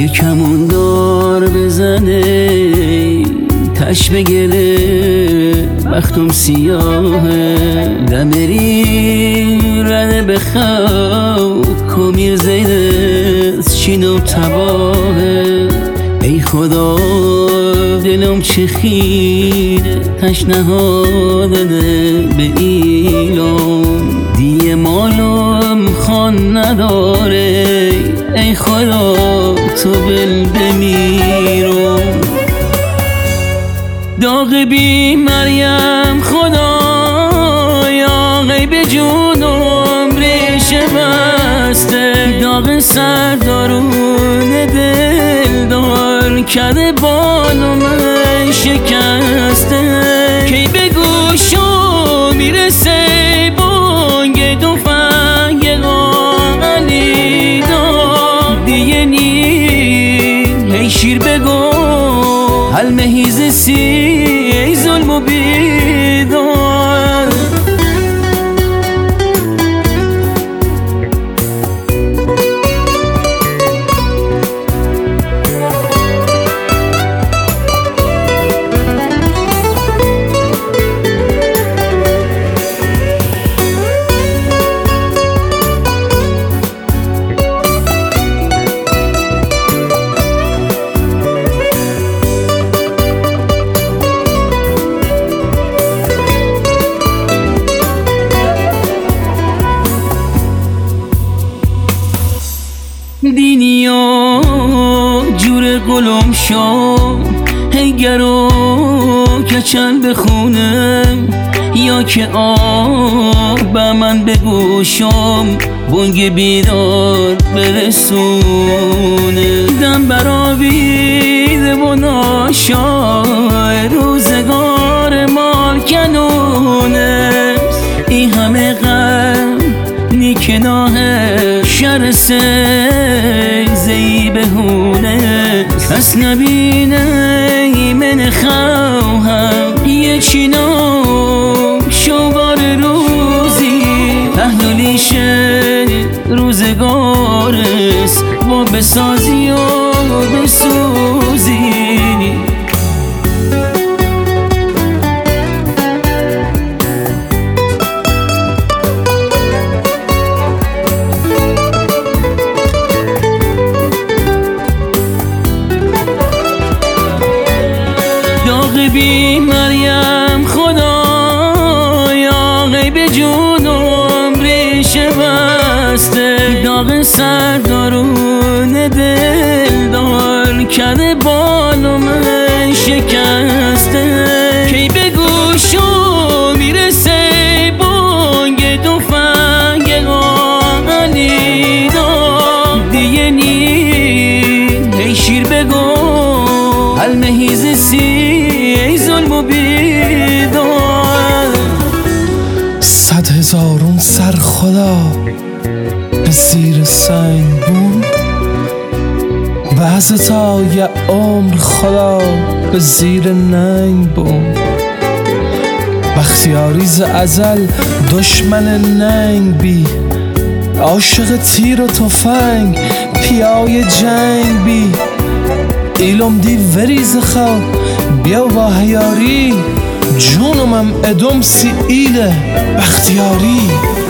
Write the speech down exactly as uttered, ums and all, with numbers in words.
یه کمون دار بزنه تش بگله بختم سیاهه دمری رنه بخو کمیر زیدست چین و تباهه ای خدا دلم چه خیره تش نهادنه به ایلام دیه مالم خان نداره ای خدا تو بل بمیرم داغ بی مریم خدایا غیب جونم ریشه بسته داغ سردارون دل دار کرده بالم شکسته کی به گوشم میرسه بانگ تفنگ علی دار دیگه نی ای شیر بگو هل مهیز سی ای ظلم و بیدار دینیا جور گلم شام هیگرو کچل بخونم یا که آب به من بگوشم بانگ بیدار برسونه دم برآویده و ناشای روزگار مال کنونه این همه غم نیکناه شر سیزی بهونه کس نبینه من خواهم یه چینا شوار روزی تحلیلیشه روزگارست با بسازی و بسوزی بی مریم خدایا غیب جونم ریشه بسته داغ سردارون دل دار کرده بالم شکسته کی به گوشم میرسه بانگ تفنگ علی دار دیگه نی ای شیر بگو هل مهیز سی ای ظلم و بیدار صد هزارون سر خدا به زیر سنگ بود بعض تا یه عمر خدا به زیر ننگ بود بختیاری ز ازل دشمن ننگ بی عاشق تیر و تفنگ پیای جنگ بی ایلم دی وریز خواه بیا و هیاری جونمم ادم سی ایله بختیاری